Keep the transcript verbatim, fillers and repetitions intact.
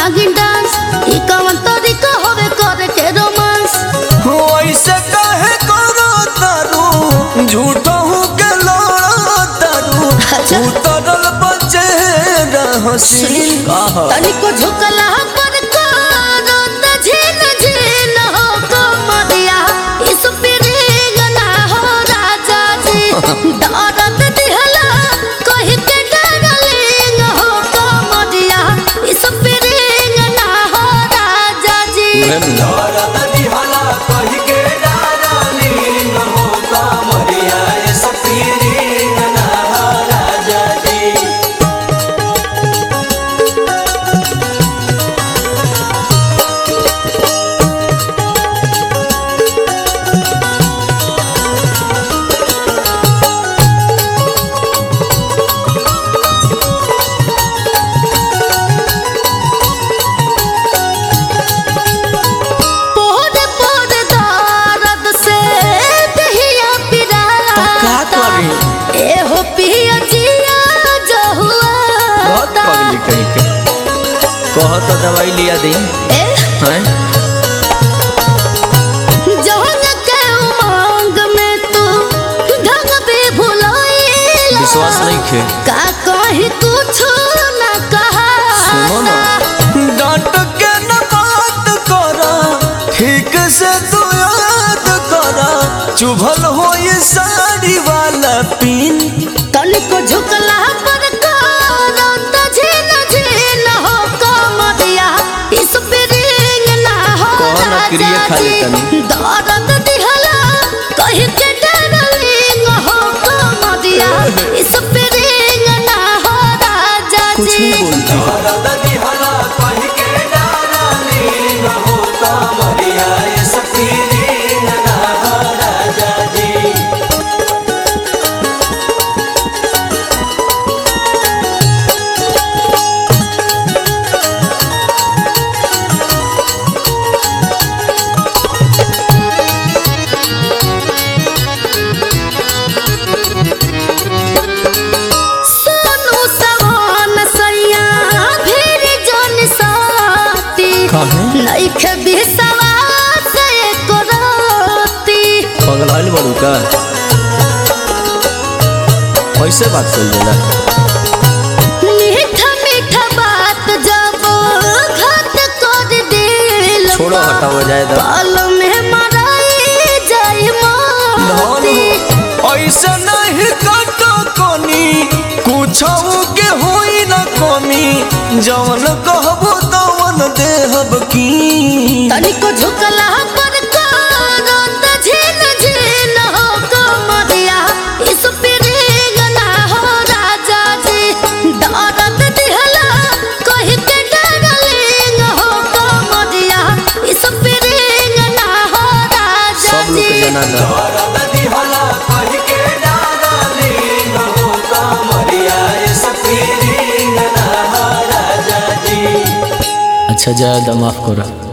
नागिन डांस ई कवन तरीका होवे करे के रोमांस हो ऐसे काहे करो तारू झूठो के लोड़ा तारू उतरल बचे रहसी कहा तनिको झुकला पर करो त झील झील हो कमरिया इस पिरेग ना हो राजा जी दर्द दिहला कहि के डरलिंग हो कमरिया इस पिरेग ना हो राजा जी दर्द दिहला कहि के डरलिंग हो कमरिया इस पिरेग ना हो राजा जी कह तो दवाई लिया दी हैं जवन के उमंग में तू ढंग पे भुलाइला विश्वास नहीं खे का कहि कुछ ना कहा सुनो ना डांट के न बात करा ठीक से तू याद करा चुभल हो ये साड़ी वाला पिन तनिको झुकला पर करो त झील झील हो कमरिया इस पिरिंग ना हो क्रिया खा लेतनी दर्द दिहला कहि के डरलिंग हो कमरिया इस पिरिंग ना हो राजा कुछ जी नहीं बोलती दर्द दिहला कहि के डरलिंग हो कमरिया इस पिरिंग ना हो राजा जी नइखे विश्वास एको राती पगलाइल बड़ू का कैसे बात कर लेला मीठा मीठा बात जब घात कर दिल छोड़ो हटाओ जाए दा बाल में मराई जाई मोती ऐसे नहीं काटो कोनी कुछ के होई ना कमी जवन कहबो तवन देहब की तनिको झुकला पर करो त झील झील हो कमरिया इस पिरेग ना हो राजा जी दर्द दिहला कहि के डरलिंग हो कमरिया इस पिरेग ना हो राजा सब लोग जी जना दर्द दिहला कहि के डरलिंग हो कमरिया इस पिरेग ना हो राजा जी अच्छा जा माफ करो।